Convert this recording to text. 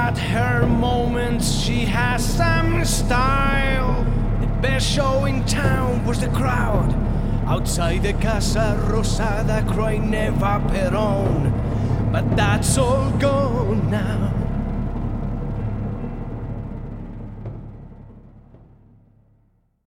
got her moments, she has some style. The best show in town was the crowd outside the Casa Rosada crying Eva Perón. But that's all gone now.